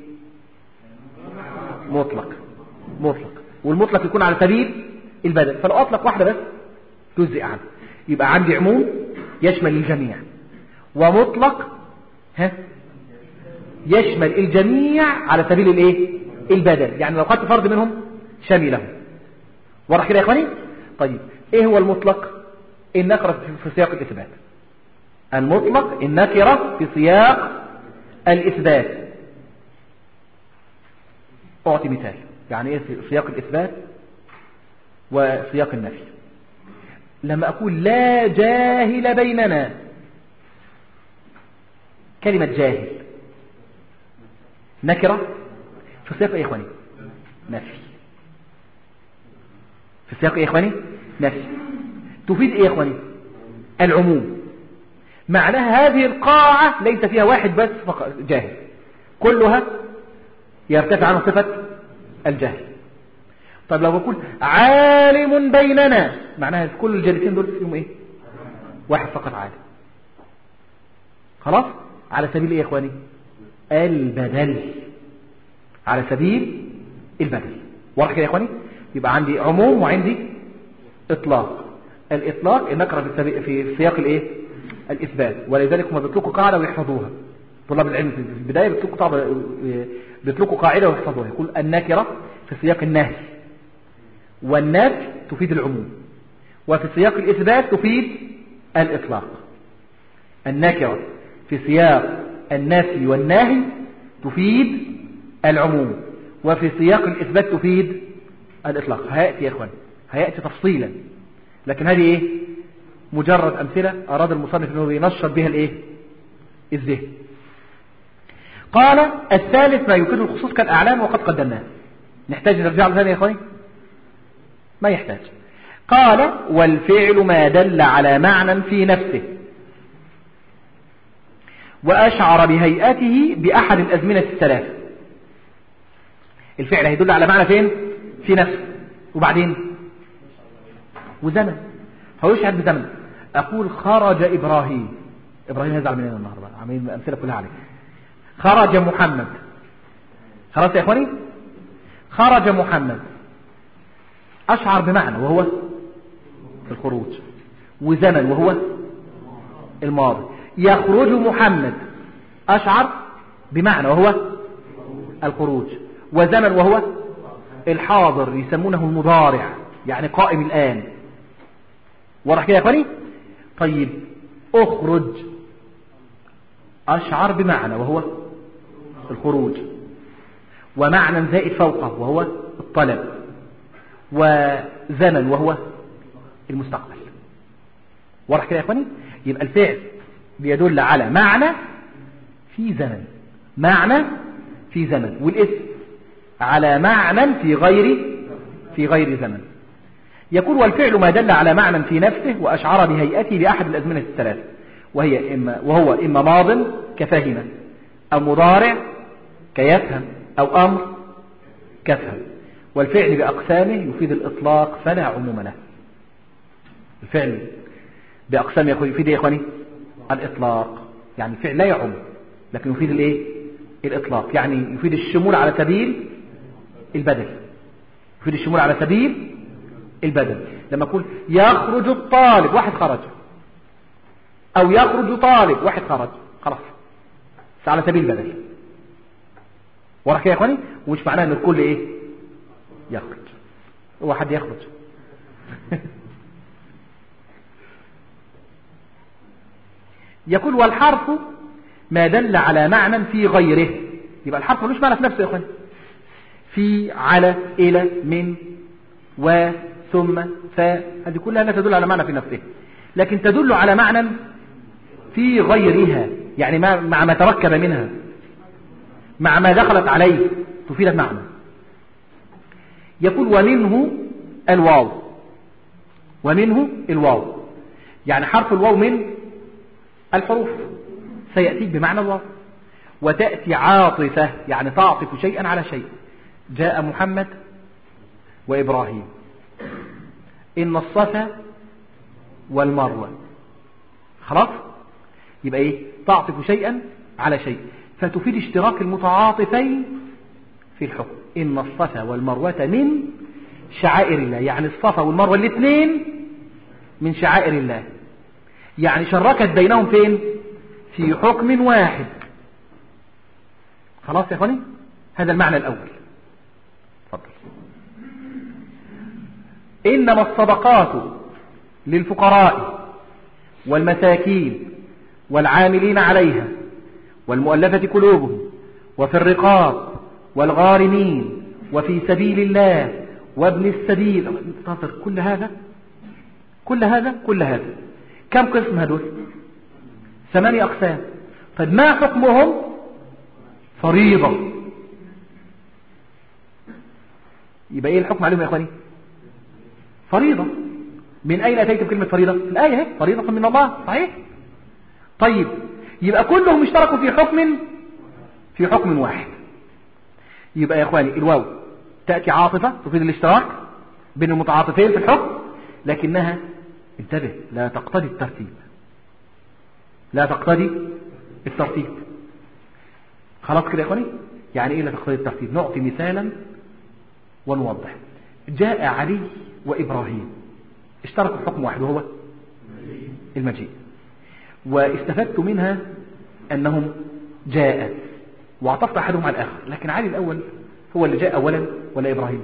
مطلق، والمطلق يكون على سبيل البدل، فلو أطلق واحدة بس تجزئ عنه. يبقى عندي عموم يشمل الجميع، ومطلق يشمل الجميع على سبيل الايه؟ البدل. يعني لو خدت فرد منهم شامله. واضح كده يا اخواني؟ طيب ايه هو المطلق؟ النكرة في سياق الإثبات. المطلق النكرة في سياق الإثبات. أعطي مثال يعني ايه في سياق الإثبات وسياق النفي. لما أقول لا جاهل بيننا، كلمة جاهل نكرة في سياق ايه يا إخواني؟ نفي. في سياق ايه يا إخواني؟ نفي. تفيد ايه يا إخواني؟ العموم. معناها هذه القاعة ليس فيها واحد بس فقط جاهل، كلها يرتفع عنه صفة الجهل. طب لو بقول عالم بيننا، معناها كل الجالسين دول فيهم ايه؟ واحد فقط عالم. خلاص؟ على سبيل ايه يا إخواني؟ البدل، على سبيل البدل. واضح كده يا اخواني؟ يبقى عندي عموم وعندي اطلاق. الاطلاق النكره في سياق الايه؟ الاثبات. ولذلك هم بيطلقوا قاعده ويحفظوها. طلاب العلم في البدايه بيطلقوا قاعده ويحفظوها. يقول النكره في سياق النهي والنفي تفيد العموم، وفي سياق الاثبات تفيد الاطلاق. النكره في سياق النفي والنهي تفيد العموم، وفي سياق الإثبات تفيد الإطلاق. هيأتي يا إخوان، هيأتي تفصيلا، لكن هذه إيه؟ مجرد أمثلة أراد المصنف أنه ينشط بها الإيه؟ الذهن. قال الثالث ما يفيد الخصوص كالأعلام وقد قدمناه. نحتاج نرجع له ثاني يا إخواني؟ ما يحتاج. قال والفعل ما دل على معنى في نفسه وأشعر بهيئته بأحد الأزمنة الثلاثة. الفعل هيدل على معنى فين؟ في نفسه، وبعدين وزمن، هيشعر بزمن. أقول خرج إبراهيم. إبراهيم يزعل مننا النهاردة، عاملين الأمثلة كلها عليه. خرج محمد. خلاص يا إخواني؟ خرج محمد أشعر بمعنى وهو الخروج، وزمن وهو الماضي. يخرج محمد أشعر بمعنى وهو الخروج، وزمن وهو الحاضر، يسمونه المضارع، يعني قائم الآن. واضح كده يا اخواني؟ طيب اخرج أشعر بمعنى وهو الخروج، ومعنى زائد فوقه وهو الطلب، وزمن وهو المستقبل. واضح كده يا اخواني؟ يبقى الفعل بيدل على معنى في زمن، معنى في زمن، والاسم على معنى في غير زمن. يقول والفعل ما دل على معنى في نفسه وأشعر بهيئته بأحد الأزمنة الثلاثة، وهو إما ماض كفهم، أو مضارع كيفهم، أو أمر كفهم. والفعل بأقسامه يفيد الإطلاق فلا عموم له. الفعل بأقسامه يفيد يا إخواني الإطلاق، يعني الفعل لا يعم لكن يفيد الإيه؟ الإطلاق، يعني يفيد الشمول على سبيل البدل. يفيد الشمول على سبيل البدل. لما أقول يخرج الطالب، واحد خرج، أو يخرج طالب، واحد خرج، خلاص على سبيل البدل. ورح يا إخواني؟ وش معناه أن الكل إيه؟ يخرج. هو حد يخرج؟ يقول والحرف ما دل على معنى في غيره. يبقى الحرف ملوش معنى في نفسه يا اخوان. في، على، الى، من، و، ثم، ف، هذه كلها لا تدل على معنى في نفسه، لكن تدل على معنى في غيرها، يعني مع ما تركب منها، مع ما دخلت عليه تفيد المعنى. يقول ومنه الواو. ومنه الواو يعني حرف الواو من الحروف، سيأتيك بمعنى الواو. وتأتي عاطفة يعني تعطف شيئا على شيء. جاء محمد وإبراهيم، إن الصفا والمروة. خلاص؟ يبقى إيه؟ تعطف شيئا على شيء، فتفيد اشتراك المتعاطفين في الحكم. إن الصفا والمروة من شعائر الله، يعني الصفا والمروة الاثنين من شعائر الله، يعني شركت بينهم فين؟ في حكم واحد. خلاص يا اخواني؟ هذا المعنى الأول. تفضل. إنما الصدقات للفقراء والمساكين والعاملين عليها والمؤلفة قلوبهم وفي الرقاب والغارمين وفي سبيل الله وابن السبيل. كل هذا كم قسم هدول؟ 8 أقسام. طيب ما حكمهم؟ فريضة. يبقى ايه الحكم عليهم يا اخواني؟ فريضة. من اين اتيت بكلمة فريضة؟ الآية هي فريضة من الله، صحيح؟ طيب يبقى كلهم اشتركوا في حكم واحد. يبقى يا اخواني الواو تأتي عاطفة تفيد الاشتراك بين المتعاطفين في الحكم، لكنها انتبه لا تقتضي الترتيب. خلاص كده يا اخواني؟ يعني ايه لا تقتضي الترتيب؟ نعطي مثالا ونوضح. جاء علي وإبراهيم اشتركوا في حكم واحد وهو المجيء، واستفدت منها أنهم جاء وعطفت أحدهم على الآخر، لكن علي الأول هو اللي جاء أولا ولا إبراهيم؟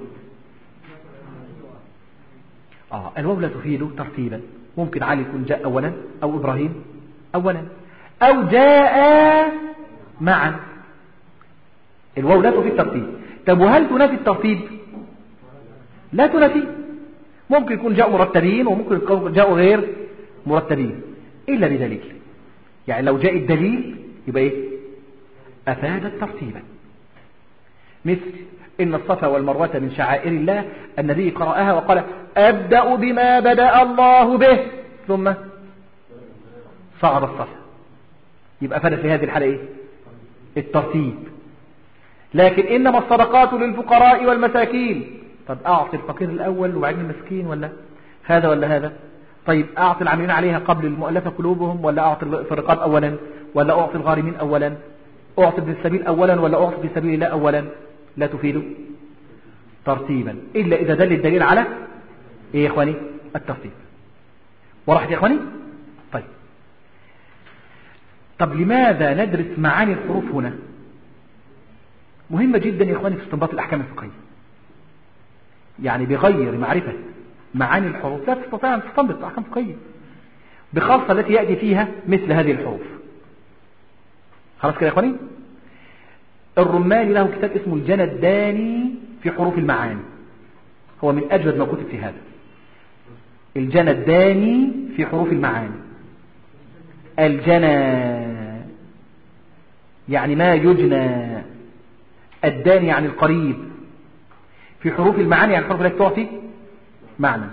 الواو لا تفيد ترتيبا، ممكن علي يكون جاء أولا أو إبراهيم أولا أو جاء معا. الواو لا تفيد ترتيب. طب وهل تنافي الترتيب؟ لا تنافي، ممكن يكون جاءوا مرتبين وممكن يكون جاءوا غير مرتبين إلا بدليل. يعني لو جاء الدليل يبقى إيه؟ أفادت ترتيبا. مثل إن الصفا والمروة من شعائر الله، النبي قرأها وقال أبدأ بما بدأ الله به ثم صعد الصفا، يبقى أفادت في هذه الحالة إيه؟ الترتيب. لكن إنما الصدقات للفقراء والمساكين، طب أعطي الفقير الأول وبعدين المسكين ولا هذا ولا هذا؟ طيب أعطي العاملين عليها قبل المؤلفة قلوبهم ولا أعطي في الرقاب أولا ولا أعطي الغارمين أولا؟ أعطي ابن السبيل أولا ولا أعطي في سبيل الله أولا؟ لا تفيد ترتيبا إلا إذا دل الدليل على إيه يا إخواني؟ الترتيب. وضحت يا إخواني؟ طب لماذا ندرس معاني الحروف هنا؟ مهمة جدا يا إخواني في استنباط الأحكام الفقهية. يعني بغير معرفة معاني الحروف لا تستطيع أن تستنبط أحكام فقهية، بخاصة التي يأتي فيها مثل هذه الحروف. خلاص كده يا إخواني؟ الرماني له كتاب اسمه الجنداني في حروف المعاني، هو من أجود ما كتب في هذا. الجنداني في حروف المعاني. الجنى يعني ما يجنى، الداني يعني القريب، في حروف المعاني يعني الحروف التي تعطي معنى.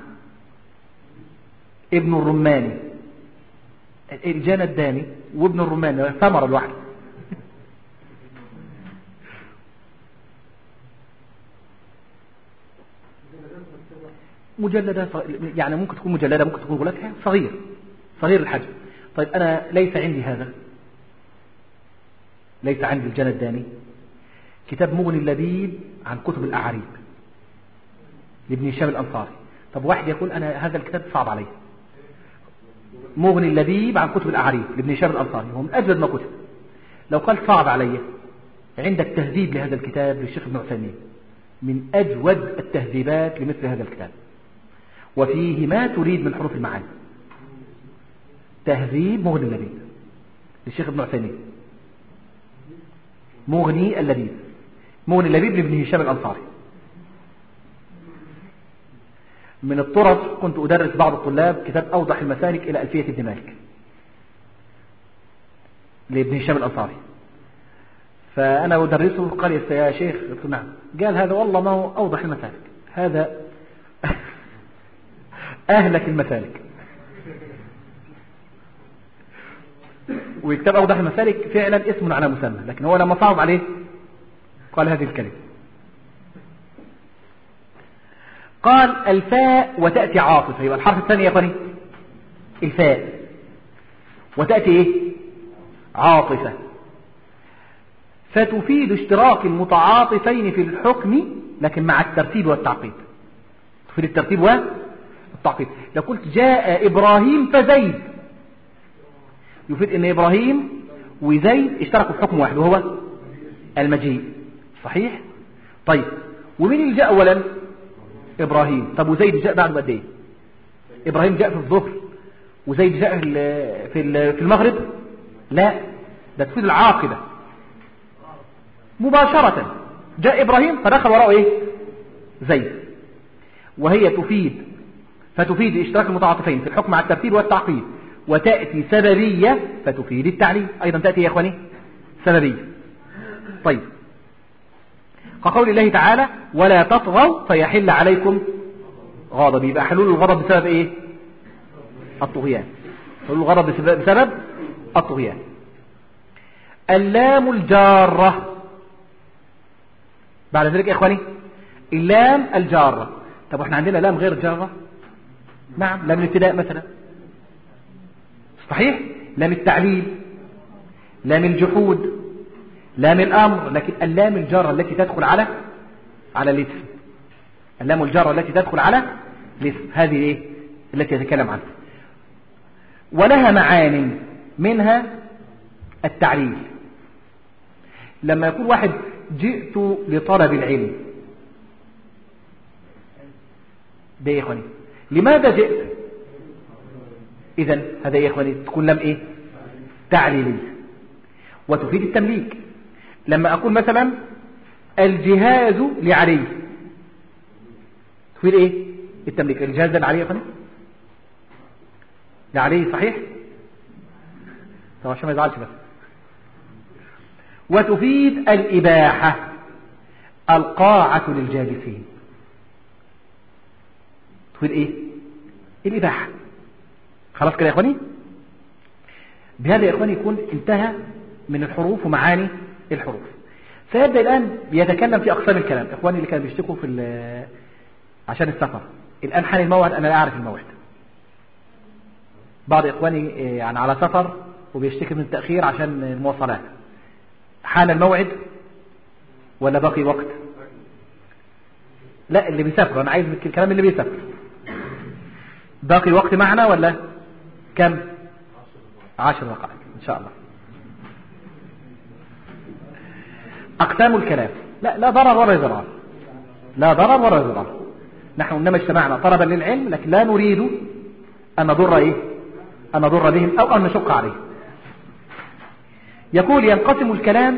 ابن الرماني، الجنى الداني وابن الرماني ثمرة الواحد. مجلدة يعني ممكن تكون مجلدة، ممكن تكون غلافها صغير الحجم. طيب أنا ليس عندي هذا، ليس عندي الجنى الداني. كتاب مغني اللبيب عن كتب الأعاريب لابن هشام الأنصاري. طب واحد يقول أنا هذا الكتاب صعب علي. مغني اللبيب عن كتب الأعاريب لابن هشام الأنصاري هو من أجود ما كتب. لو قال صعب علي، عندك تهذيب لهذا الكتاب للشيخ ابن عثيمين، من أجود التهذيبات لمثل هذا الكتاب، وفيه ما تريد من حروف المعاني. تهذيب مغني اللبيب للشيخ ابن عثيمين، مغني اللبيب، مغني اللبيب لابن هشام الأنصاري. من الطرف كنت أدرس بعض الطلاب كتاب أوضح المسالك إلى ألفية ابن مالك لابن هشام الأنصاري، فأنا أدرسه قال يا شيخ، قلت نعم. قال هذا والله ما هو أوضح المسالك، هذا أهلك المسالك. وكتاب أوضح المسالك فعلا اسم على مسمى، لكن هو لما صعب عليه قال هذه الكلمة. قال الفاء وتأتي عاطفة، يبقى الحرف الثاني يا اخواني الفاء، وتأتي ايه؟ عاطفة، فتفيد اشتراك المتعاطفين في الحكم لكن مع الترتيب والتعقيد. تفيد الترتيب والتعقيد. لو قلت جاء إبراهيم فزيد، يفيد ان إبراهيم وزيد اشتركوا في حكم واحد وهو المجيء. صحيح؟ طيب ومين اللي جاء أولا؟ إبراهيم. طب وزيد جاء بعد قد ايه؟ إبراهيم جاء في الظهر وزيد جاء في المغرب؟ لا، ده تفيد العاقبة مباشرة. جاء إبراهيم فدخل وراءه ايه؟ زيد. وهي فتفيد اشتراك المتعاطفين في الحكم مع الترتيب والتعقيد، وتأتي سببية فتفيد التعليل. أيضا تأتي يا إخواني سببية. طيب كقول الله تعالى ولا تطغوا فيحل عليكم غضبي، يبقى حلول الغضب بسبب ايه؟ الطغيان. حلول الغضب بسبب الطغيان. اللام الجارة بعد ذلك يا إخواني اللام الجارة. طب احنا عندنا لام غير جارة؟ نعم، لام الابتداء مثلا صحيح، لام التعليل، لام الجحود، لام الأمر. لكن اللام الجارة التي تدخل على الاسم اللام الجارة التي تدخل على الاسم، هذه ايه التي يتكلم عنها. ولها معان منها التعليل. لما يقول واحد جئت لطلب العلم، ده يا اخواني لماذا جئت؟ اذا هذا يا اخواني تكون لم ايه تعليلية وتفيد التمليك. لما اقول مثلا الجهاز لعلي، تفيد ايه التمليك. الجهاز ده لعلي يا اخواني، لعلي صحيح، طب عشان ما يزعلش بس. وتفيد الإباحة، القاعة للجالسين، تفيد ايه الإباحة. خلاص كده يا اخواني. بهذا يا اخواني يكون انتهى من الحروف ومعاني الحروف. سيبدأ الآن يتكلم في أقسام الكلام. إخواني اللي كانوا بيشتكوا في عشان السفر، الآن حان الموعد، أنا لا أعرف الموعد. بعض إخواني يعني على سفر وبيشتكي من التأخير عشان المواصلات. حان الموعد ولا باقي وقت؟ لا، اللي بيسافر، أنا عايز الكلام اللي بيسافر. باقي وقت معنا ولا كم؟ 10 دقائق إن شاء الله. أقسام الكلام، لا ضرر ولا ضرار، لا ضرر ولا ضرار. نحن إنما اجتمعنا طلبا للعلم، لكن لا نريد أن نضر إيه؟ أن نضر بهم أو أن نشق عليهم. يقول ينقسم الكلام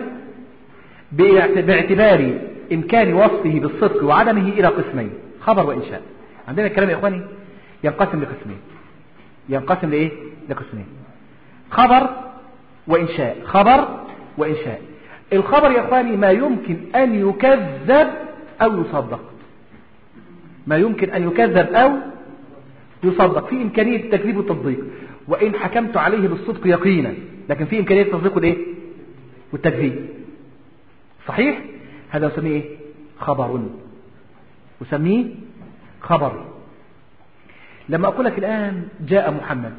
باعتبار إمكان وصفه بالصدق وعدمه إلى قسمين، خبر وإنشاء. عندنا الكلام يا إخواني ينقسم لقسمين. ينقسم لإيه؟ لقسمين، خبر وإنشاء. خبر وإنشاء. الخبر يا إخواني ما يمكن أن يكذب أو يصدق، ما يمكن أن يكذب أو يصدق، في إمكانية التكذيب والتصديق. وإن حكمت عليه بالصدق يقينا، لكن في إمكانية التصديق والإيه؟ والتكذيب. صحيح؟ هذا نسميه إيه؟ خبر، نسميه خبر. لما أقول لك الآن جاء محمد،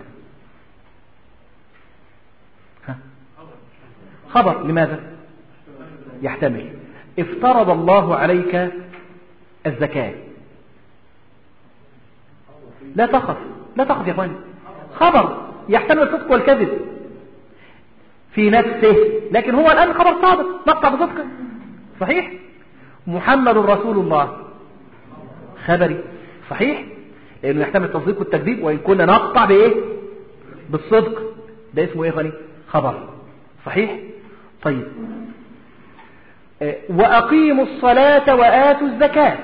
خبر. لماذا؟ يحتمل افترض الله عليك الزكاة، لا تخف، لا تخف يا اخواني. خبر يحتمل الصدق والكذب في نفسه، لكن هو الآن خبر صادق نقطع بصدقه. صحيح؟ محمد رسول الله خبري، صحيح، لأنه يحتمل التصديق والتكذيب، وإن كنا نقطع بإيه؟ بالصدق. ده اسمه إيه يا اخواني؟ خبر. صحيح؟ طيب، وأقيموا الصلاة وآتوا الزكاة،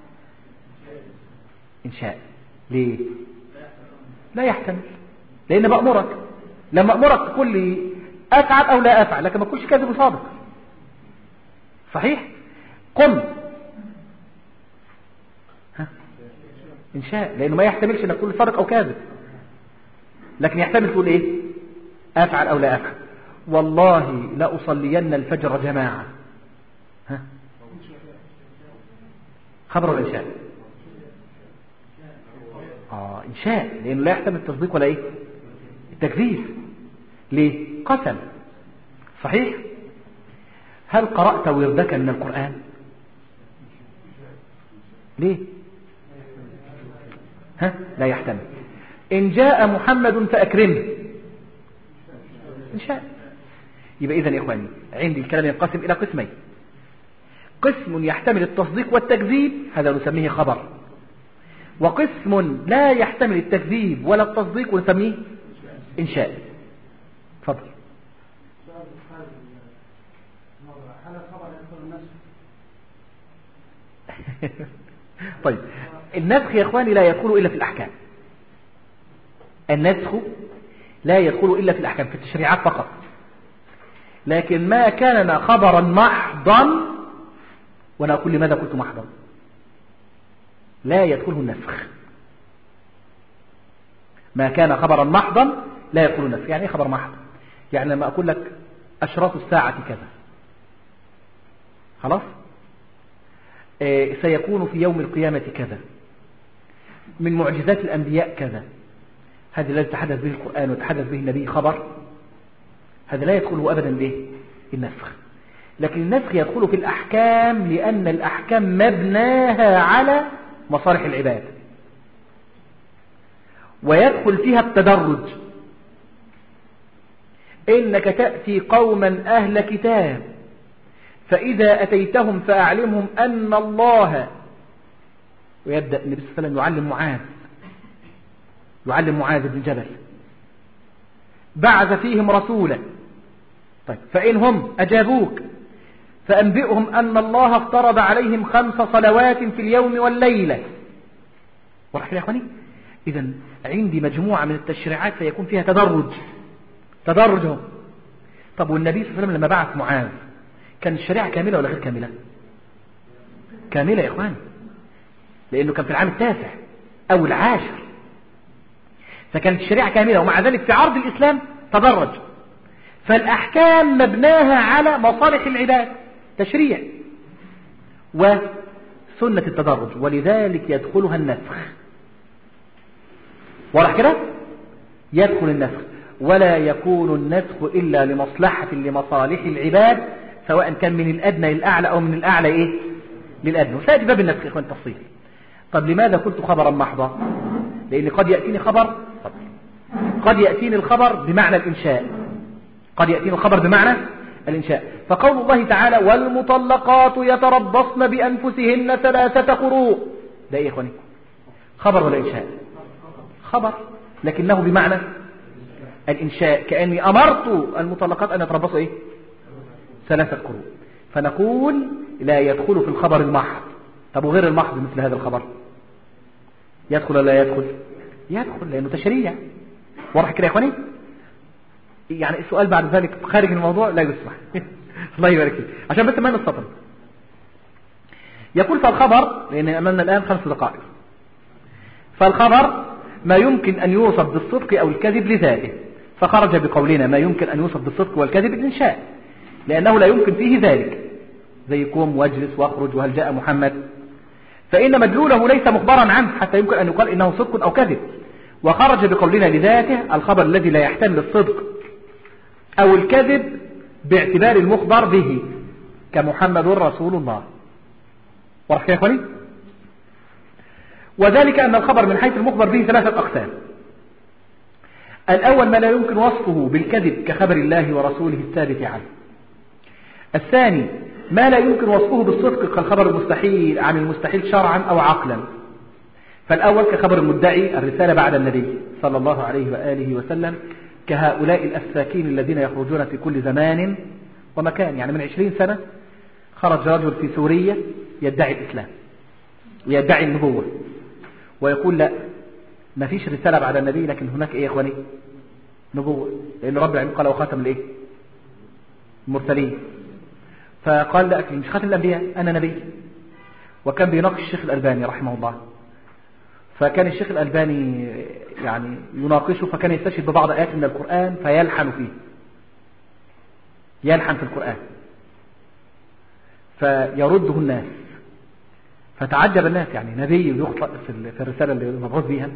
إنشاء. ليه؟ لا يحتمل، لأن بأمرك. لما أمرك تقول لي أفعل أو لا أفعل، لكن ما تقولش كاذب وصادق. صحيح؟ قم، إنشاء، لأنه ما يحتملش أنك تقول صادق أو كاذب، لكن يحتمل تقول إيه؟ أفعل أو لا أفعل. والله لأصلين الفجر جماعة، خبر الإنشاء. إنشاء، لأنه لا يحتمل التصديق ولا إيه؟ التكذيب. ليه؟ قسم. صحيح؟ هل قرأت وردك من القرآن؟ ليه؟ لا يحتمل. إن جاء محمد فأكرمه، إنشاء. يبقى إذن يا إخواني عندي الكلام ينقسم إلى قسمين: قسم يحتمل التصديق والتكذيب، هذا نسميه خبر، وقسم لا يحتمل التكذيب ولا التصديق ونسميه إنشاء. تفضل. طيب، النسخ يا إخواني لا يدخل إلا في الأحكام. النسخ لا يدخل إلا في الأحكام، في التشريعات فقط. لكن ما كان خبرا محضا، وأنا أقول لماذا قلت محضا، لا يدخله النسخ. ما كان خبرا محضا لا يدخله النسخ. يعني ايه خبر محض؟ يعني لما أقول لك أشراط الساعة كذا، خلاص، سيكون في يوم القيامة كذا، من معجزات الأنبياء كذا، هذا الذي تحدث به القرآن وتحدث به النبي خبر، هذا لا يدخله أبدا به النسخ. لكن النسخ يدخل في الأحكام، لأن الأحكام مبناها على مصالح العباد، ويدخل فيها التدرج. إنك تأتي قوما أهل كتاب فإذا أتيتهم فأعلمهم أن الله، ويبدأ النبي صلى الله عليه وسلم يعلم معاذ بن جبل، بعث فيهم رسولا. طيب فإن هم أجابوك فأنبئهم أن الله افترض عليهم 5 صلوات في اليوم والليلة. واضح يا أخواني؟ إذن عندي مجموعة من التشريعات فيكون فيها تدرجهم. طب والنبي صلى الله عليه وسلم لما بعث معاذ كان الشريعة كاملة ولا غير كاملة؟ كاملة يا إخواني، لأنه كان في العام 9 أو 10، فكانت الشريعة كاملة، ومع ذلك في عرض الإسلام تدرج. فالأحكام مبناها على مصالح العباد، تشريع وسنة التدرج، ولذلك يدخلها النسخ. واضح كده؟ يدخل النسخ، ولا يكون النسخ إلا لمصالح العباد، سواء كان من الأدنى للأعلى أو من الأعلى للأدنى. وسيأتي باب النسخ يا إخوان التفصيل. طب لماذا قلت خبرا محضا؟ لأن قد يأتيني الخبر بمعنى الإنشاء، فقول الله تعالى والمطلقات يتربصن بأنفسهن 3 قروء، ده إيه يا إخواني؟ خبر ولا إنشاء؟ خبر، لكنه بمعنى الإنشاء، كأني أمرت المطلقات أن يتربصوا 3 قروء. فنقول لا يدخل في الخبر المحض. طب وغير المحض مثل هذا الخبر يدخل ولا لا يدخل؟ يدخل، لأنه تشريع. واضح كده يا إخواني؟ يعني السؤال بعد ذلك خارج الموضوع لا يصلح. الله يبارك فيك، عشان بس ما نستطرد. يقول فالخبر، لأن أمامنا الآن 5 دقائق، فالخبر ما يمكن أن يوصف بالصدق أو الكذب لذاته، فخرج بقولنا ما يمكن أن يوصف بالصدق والكذب الإنشاء، لأنه لا يمكن فيه ذلك، زي قوم واجلس واخرج وهل جاء محمد، فإن مدلوله ليس مخبرا عنه حتى يمكن أن يقال إنه صدق أو كذب. وخرج بقولنا لذاته الخبر الذي لا يحتمل الصدق أو الكذب باعتبار المخبر به، كمحمد رسول الله. واضح يا إخواني؟ وذلك أن الخبر من حيث المخبر به 3 أقسام. الأول ما لا يمكن وصفه بالكذب كخبر الله ورسوله الثابت عنه. الثاني ما لا يمكن وصفه بالصدق كالخبر المستحيل عن المستحيل شرعا أو عقلا. فالأول كخبر المدعي الرسالة بعد النبي صلى الله عليه وآله وسلم، كهؤلاء الأفاكين الذين يخرجون في كل زمان ومكان. يعني من 20 سنة خرج رجل في سوريا يدعي الإسلام ويدعي النبوة ويقول لا، ما فيش رسالة بعد النبي، لكن هناك إيه يا إخواني؟ نبوة، لأن رب العالمين قال وخاتم الإيه؟ المرسلين. فقال لا، مش خاتم الأنبياء، أنا نبي. وكان بيناقش الشيخ الألباني رحمه الله، فكان الشيخ الألباني يعني يناقشه، فكان يستشهد ببعض آيات من القرآن فيلحن فيه، يلحن في القرآن فيرده الناس، فتعجب الناس، يعني نبي يخطئ في الرسالة اللي مبعوث بيها.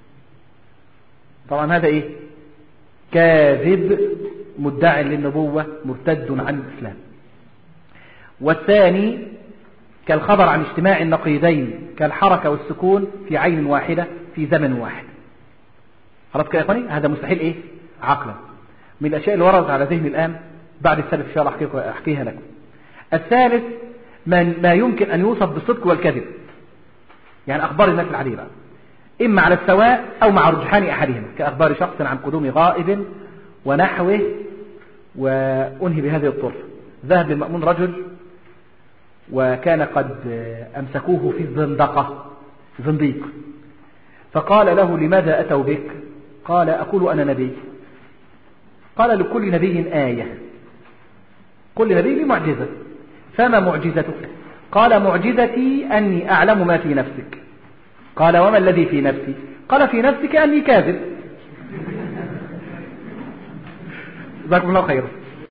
طبعا هذا إيه؟ كاذب مدعي للنبوة مرتد عن الإسلام. والثاني كالخبر عن اجتماع النقيضين كالحركة والسكون في عين واحدة في زمن واحد. خلاص كده يا اخواني؟ هذا مستحيل ايه؟ عقلا. من الاشياء اللي وردت على ذهني الان بعد الثالث ان شاء الله احكيها لكم. الثالث ما يمكن ان يوصف بالصدق والكذب، يعني اخبار الناس العادية بقى، اما على السواء او مع رجحان احدهما، كاخبار شخص عن قدوم غائب ونحوه. وانهي بهذه الطرف. ذهب للمأمون رجل وكان قد أمسكوه في زنديق، فقال له لماذا أتوا بك؟ قال أقول أنا نبي. قال لكل نبي آية، كل نبي معجزة، فما معجزتك؟ قال معجزتي أني أعلم ما في نفسك. قال وما الذي في نفسي؟ قال في نفسك أني كاذب. جزاكم الله خيرا.